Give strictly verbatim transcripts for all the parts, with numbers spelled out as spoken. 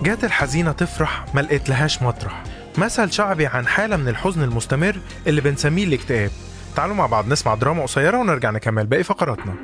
جات الحزينة تفرح ما لقيت لهاش مطرح، مثل شعبي عن حالة من الحزن المستمر اللي بنسميه الاكتئاب. تعالوا مع بعض نسمع دراما قصيرة ونرجع نكمل باقي فقراتنا.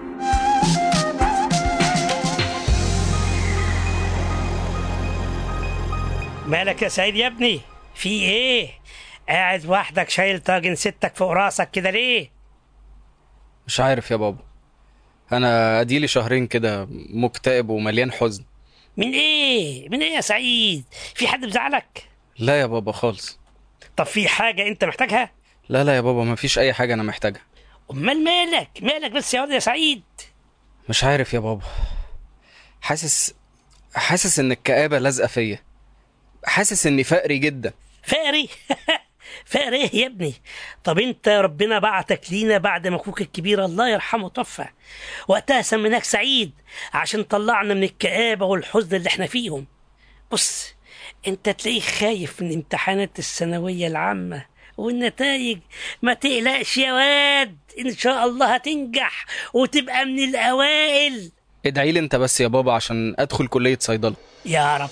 مالك يا سعيد يا ابني؟ في ايه؟ قاعد وحدك شايل طاجن ستك فوق راسك كده ليه؟ مش عارف يا بابا، انا اديلي شهرين كده مكتئب ومليان حزن. من ايه؟ من ايه يا سعيد؟ في حد مزعلك؟ لا يا بابا خالص. طب في حاجة انت محتاجها؟ لا لا يا بابا، مفيش اي حاجة انا محتاجها. امال مالك؟ مالك بس يا ولد يا سعيد؟ مش عارف يا بابا، حاسس حاسس ان الكآبة لازقة فيا، حاسس اني فقري جدا. فقري؟ فقر ايه يا ابني؟ طب انت ربنا بعتك لينا بعد ما اخوك الكبير الله يرحمه توفى، وقتها سميناك سعيد عشان طلعنا من الكآبة والحزن اللي احنا فيهم. بص، انت تلاقيك خايف من امتحانات الثانوية العامة والنتائج. ما تقلقش يا واد، ان شاء الله هتنجح وتبقى من الاوائل. ادعي لي انت بس يا بابا عشان ادخل كلية صيدلة يا رب.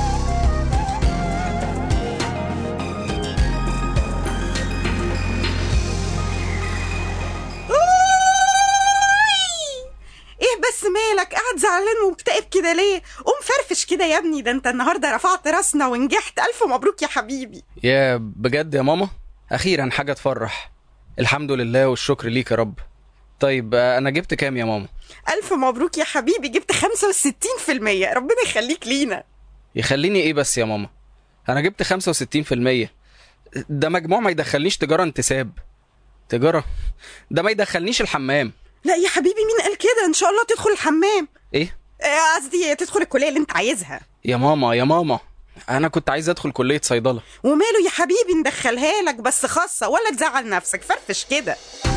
بس مالك قاعد زعلان ومكتئب كده ليه؟ قوم فرفش كده يا ابني، ده انت النهارده رفعت راسنا ونجحت. الف مبروك يا حبيبي. يا بجد يا ماما، اخيرا حاجه تفرح. الحمد لله والشكر ليك يا رب. طيب انا جبت كام يا ماما؟ الف مبروك يا حبيبي، جبت خمسة وستين في المية. ربنا يخليك لينا. يخليني ايه بس يا ماما؟ انا جبت خمسة وستين في المية، ده مجموع ما يدخلنيش تجاره انتساب. تجاره ده ما يدخلنيش الحمام. لا يا حبيبي، مين قال كده؟ ان شاء الله تدخل الحمام. ايه قصدي تدخل الكليه اللي انت عايزها. يا ماما يا ماما، انا كنت عايز ادخل كليه صيدله. وماله يا حبيبي، ندخلها لك بس خاصه، ولا تزعل نفسك. فرفش كده.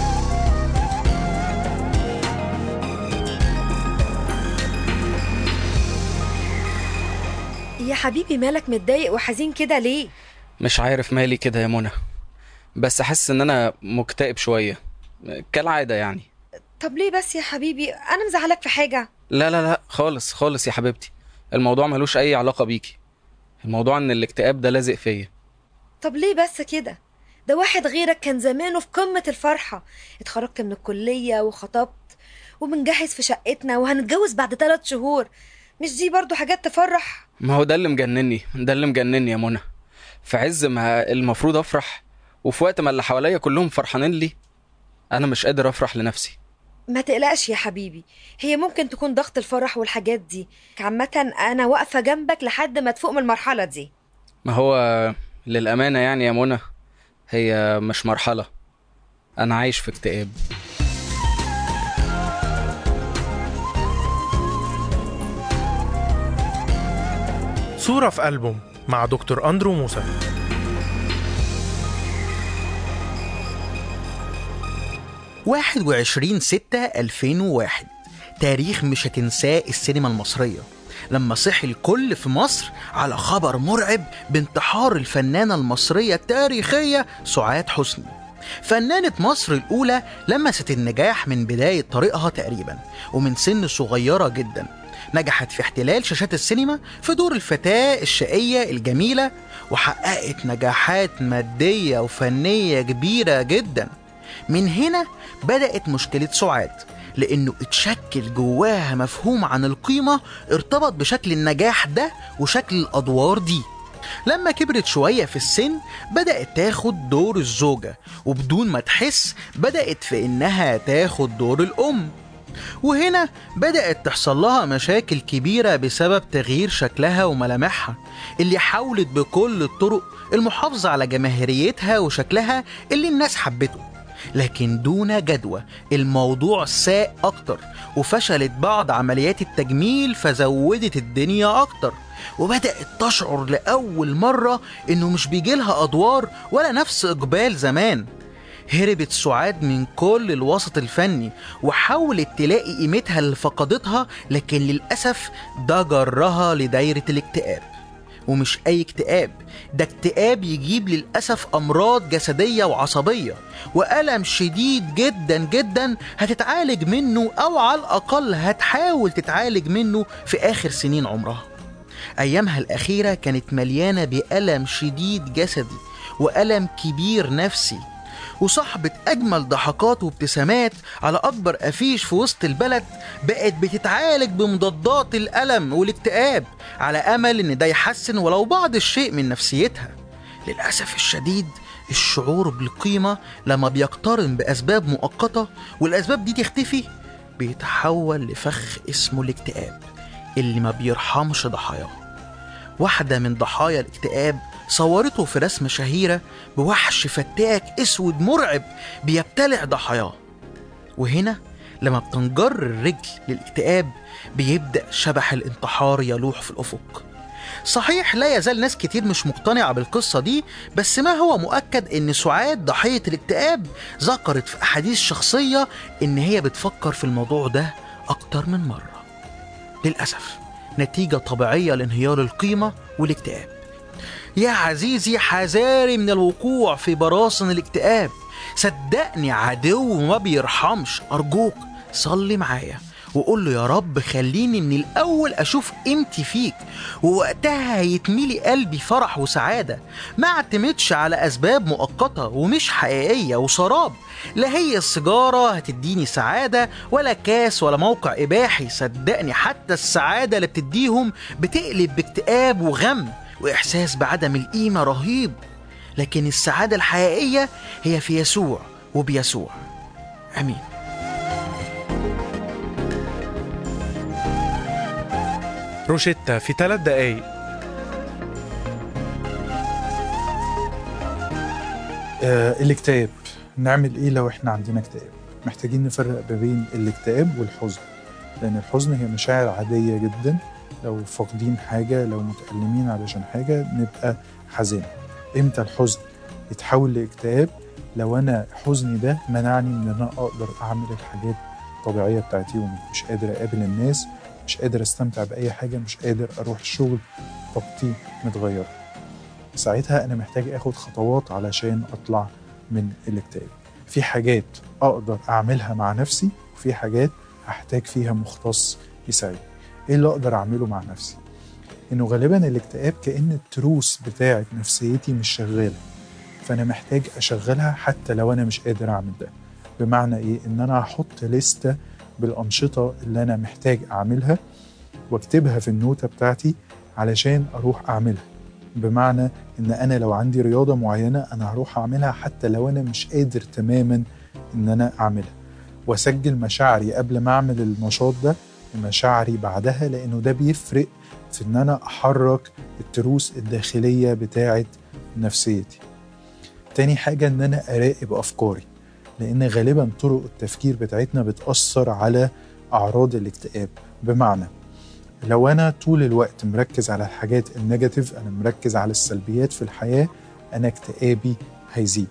يا حبيبي مالك متضايق وحزين كده ليه؟ مش عارف مالي كده يا منى، بس احس ان انا مكتئب شويه كالعاده يعني. طب ليه بس يا حبيبي؟ انا مزعلك في حاجه؟ لا لا لا خالص خالص يا حبيبتي، الموضوع ملوش اي علاقه بيكي. الموضوع ان الاكتئاب ده لازق فيا. طب ليه بس كده؟ ده واحد غيرك كان زمانه في قمه الفرحه، اتخرجت من الكليه وخطبت وبنجهز في شقتنا وهنتجوز بعد ثلاث شهور. مش دي برضو حاجات تفرح؟ ما هو ده اللي مجنني، ده اللي مجنني يا منى. في عز ما المفروض افرح وفي وقت ما اللي حواليا كلهم فرحانين لي، انا مش قادر افرح لنفسي. ما تقلقش يا حبيبي، هي ممكن تكون ضغط الفرح والحاجات دي. عامة انا واقفة جنبك لحد ما تفوق من المرحلة دي. ما هو للأمانة يعني يا منى، هي مش مرحلة، انا عايش في اكتئاب. صورة في ألبوم مع دكتور أندرو موسى. واحد وعشرين ستة ألفين وواحد، تاريخ مش هتنساه السينما المصرية، لما صحي الكل في مصر على خبر مرعب بانتحار الفنانة المصرية التاريخية سعاد حسني. فنانة مصر الأولى لمست النجاح من بداية طريقها تقريبا، ومن سن صغيرة جدا نجحت في احتلال شاشات السينما في دور الفتاة الشقية الجميلة، وحققت نجاحات مادية وفنية كبيرة جدا. من هنا بدأت مشكلة سعاد، لأنه اتشكل جواها مفهوم عن القيمة ارتبط بشكل النجاح ده وشكل الأدوار دي. لما كبرت شوية في السن بدأت تاخد دور الزوجة، وبدون ما تحس بدأت في إنها تاخد دور الأم. وهنا بدأت تحصل لها مشاكل كبيرة بسبب تغيير شكلها وملامحها، اللي حاولت بكل الطرق المحافظة على جماهيريتها وشكلها اللي الناس حبته، لكن دون جدوى. الموضوع ساء أكتر، وفشلت بعض عمليات التجميل فزودت الدنيا أكتر، وبدأت تشعر لأول مرة إنه مش بيجيلها أدوار ولا نفس إقبال زمان. هربت سعاد من كل الوسط الفني وحاولت تلاقي قيمتها اللي فقدتها، لكن للأسف ده جرها لدايرة الاكتئاب. ومش أي اكتئاب، ده اكتئاب يجيب للأسف أمراض جسدية وعصبية وألم شديد جدا جدا هتتعالج منه، أو على الأقل هتحاول تتعالج منه في آخر سنين عمرها. أيامها الأخيرة كانت مليانة بألم شديد جسدي وألم كبير نفسي، وصاحبة أجمل ضحكات وابتسامات على أكبر أفيش في وسط البلد بقت بتتعالج بمضادات الألم والاكتئاب على أمل إن ده يحسن ولو بعض الشيء من نفسيتها. للأسف الشديد الشعور بالقيمة لما بيقترن بأسباب مؤقتة والأسباب دي تختفي بيتحول لفخ اسمه الاكتئاب اللي ما بيرحمش ضحاياه. واحدة من ضحايا الاكتئاب صورته في رسمة شهيرة بوحش فتاك اسود مرعب بيبتلع ضحاياه. وهنا لما بتنجر الرجل للاكتئاب بيبدأ شبح الانتحار يلوح في الأفق. صحيح لا يزال ناس كتير مش مقتنعة بالقصة دي، بس ما هو مؤكد ان سعاد ضحية الاكتئاب ذكرت في أحاديث شخصية ان هي بتفكر في الموضوع ده أكتر من مرة. للأسف نتيجة طبيعية لانهيار القيمة والاكتئاب. يا عزيزي حذاري من الوقوع في براثن الاكتئاب، صدقني عدو ما بيرحمش. أرجوك صلي معايا وقول له يا رب خليني من الأول أشوف قيمتي فيك، ووقتها هيتميلي قلبي فرح وسعادة. ما اعتمدش على أسباب مؤقتة ومش حقيقية وسراب، لا هي السيجارة هتديني سعادة ولا كاس ولا موقع إباحي. صدقني حتى السعادة اللي بتديهم بتقلب باكتئاب وغم وإحساس بعدم القيمة رهيب. لكن السعادة الحقيقية هي في يسوع وبيسوع. أمين. روشيتا في ثلاث دقايق. آه الاكتئاب، نعمل ايه لو احنا عندنا اكتئاب؟ محتاجين نفرق ما بين الاكتئاب والحزن، لان الحزن هي مشاعر عادية جدا. لو فاقدين حاجة، لو متألمين علشان حاجة نبقى حزين. امتى الحزن يتحول لاكتئاب؟ لو انا حزني ده منعني من ان انا اقدر اعمل الحاجات الطبيعية بتاعت يومي، مش قادر اقابل الناس، مش قادر استمتع بأي حاجة، مش قادر أروح الشغل، طاقتي متغيرة. ساعتها أنا محتاج أخد خطوات علشان أطلع من الاكتئاب. في حاجات أقدر أعملها مع نفسي، وفي حاجات هحتاج فيها مختص يساعدني. إيه اللي أقدر أعمله مع نفسي؟ إنه غالبا الاكتئاب كأن التروس بتاعت نفسيتي مش شغالة، فأنا محتاج أشغلها حتى لو أنا مش قادر أعمل ده. بمعنى إيه؟ إن أنا أحط لستة بالأنشطة اللي أنا محتاج أعملها واكتبها في النوتة بتاعتي علشان أروح أعملها. بمعنى إن أنا لو عندي رياضة معينة أنا هروح أعملها حتى لو أنا مش قادر تماما إن أنا أعملها، وأسجل مشاعري قبل ما أعمل النشاط ده ومشاعري بعدها، لأنه ده بيفرق في إن أنا أحرك التروس الداخلية بتاعت نفسيتي. تاني حاجة إن أنا أراقب أفكاري، لأن غالبا طرق التفكير بتاعتنا بتأثر على أعراض الاكتئاب. بمعنى لو أنا طول الوقت مركز على الحاجات النيجاتيف، أنا مركز على السلبيات في الحياة، أنا اكتئابي هيزيد.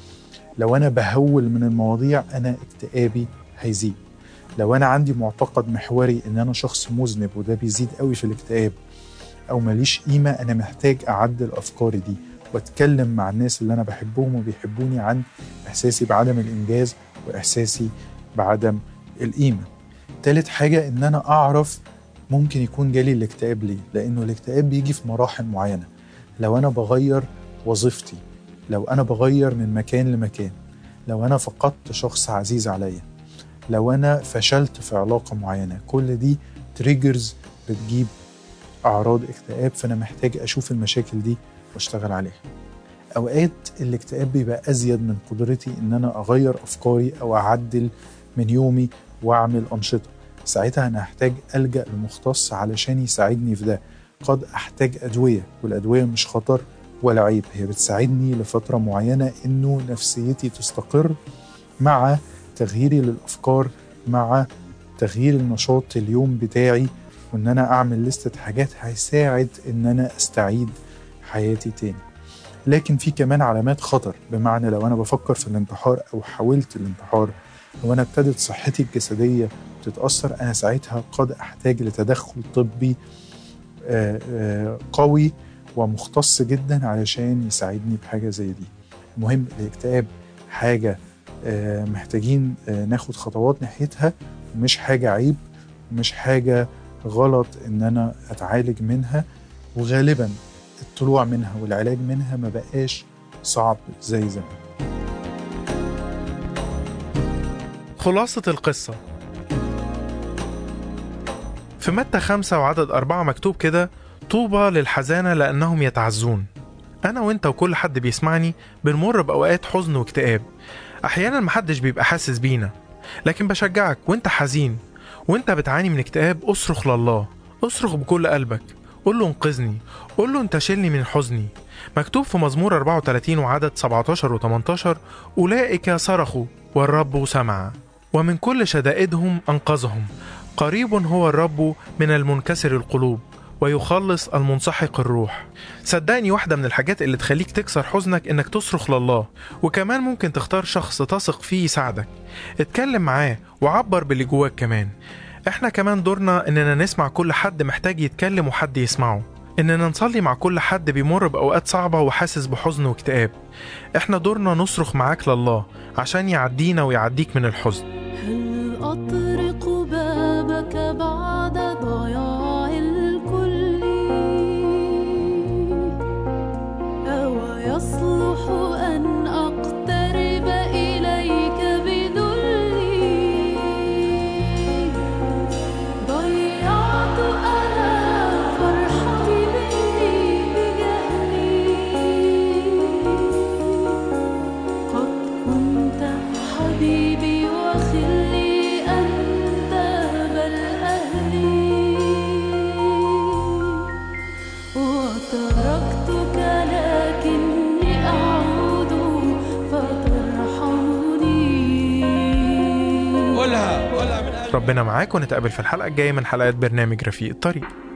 لو أنا بهول من المواضيع أنا اكتئابي هيزيد. لو أنا عندي معتقد محوري إن أنا شخص مذنب وده بيزيد قوي في الاكتئاب، أو ماليش قيمة، أنا محتاج أعدل أفكاري دي واتكلم مع الناس اللي أنا بحبهم وبيحبوني عن إحساسي بعدم الإنجاز وإحساسي بعدم القيمة. تالت حاجة إن أنا أعرف ممكن يكون جالي الاكتئاب ليه، لأنه الاكتئاب بيجي في مراحل معينة. لو أنا بغير وظيفتي، لو أنا بغير من مكان لمكان، لو أنا فقدت شخص عزيز عليا، لو أنا فشلت في علاقة معينة، كل دي تريجرز بتجيب أعراض اكتئاب. فأنا محتاج أشوف المشاكل دي واشتغل عليها. أوقات الاكتئاب بيبقى أزيد من قدرتي إن أنا أغير أفكاري أو أعدل من يومي وأعمل أنشطة. ساعتها أنا أحتاج ألجأ لمختص علشان يساعدني في ده. قد أحتاج أدوية، والأدوية مش خطر ولا عيب، هي بتساعدني لفترة معينة إنه نفسيتي تستقر مع تغييري للأفكار، مع تغيير النشاط اليوم بتاعي، وإن أنا أعمل لستة حاجات هيساعد إن أنا أستعيد حياتي تاني. لكن في كمان علامات خطر، بمعنى لو أنا بفكر في الانتحار أو حاولت الانتحار، لو أنا ابتدت صحتي الجسدية تتأثر، أنا ساعتها قد أحتاج لتدخل طبي قوي ومختص جدا علشان يساعدني بحاجة زي دي. المهم الاكتئاب حاجة محتاجين ناخد خطوات ناحيتها، ومش حاجة عيب، ومش حاجة غلط إن أنا أتعالج منها. وغالبا الطلوع منها والعلاج منها ما بقاش صعب زي زمان. خلاصة القصة: في متى خمسة وعدد أربعة مكتوب كده: طوبى للحزانة لأنهم يتعزون. أنا وإنت وكل حد بيسمعني بنمر بأوقات حزن واكتئاب، أحيانا محدش بيبقى حاسس بينا، لكن بشجعك وإنت حزين وإنت بتعاني من اكتئاب، أصرخ لله، أصرخ بكل قلبك، قول له انقذني، قول له انت شيلني من حزني. مكتوب في مزمور أربعة وثلاثين وعدد سبعة عشر و ثمانية عشر: أولئك صرخوا والرب سمع ومن كل شدائدهم أنقذهم، قريب هو الرب من المنكسر القلوب ويخلص المنسحق الروح. صدقني واحدة من الحاجات اللي تخليك تكسر حزنك انك تصرخ لله، وكمان ممكن تختار شخص تثق فيه يساعدك، اتكلم معاه وعبر باللي جواك كمان. احنا كمان دورنا اننا نسمع كل حد محتاج يتكلم وحد يسمعه، اننا نصلي مع كل حد بيمر بأوقات صعبة وحاسس بحزن واكتئاب. احنا دورنا نصرخ معاك لله عشان يعدينا ويعديك من الحزن. هل أطرق بابك بعد ضياع الكل، أو يصلح أن أقترب إليك بذلي؟ ضيعت أنا فرحتي مني بجهلي، قد كنت حبيبي وخلي أنت بل أهلي، وتركتك لكني أعود فترحمني. ربنا معاك، ونتقابل في الحلقة الجاية من حلقات برنامج رفيق الطريق.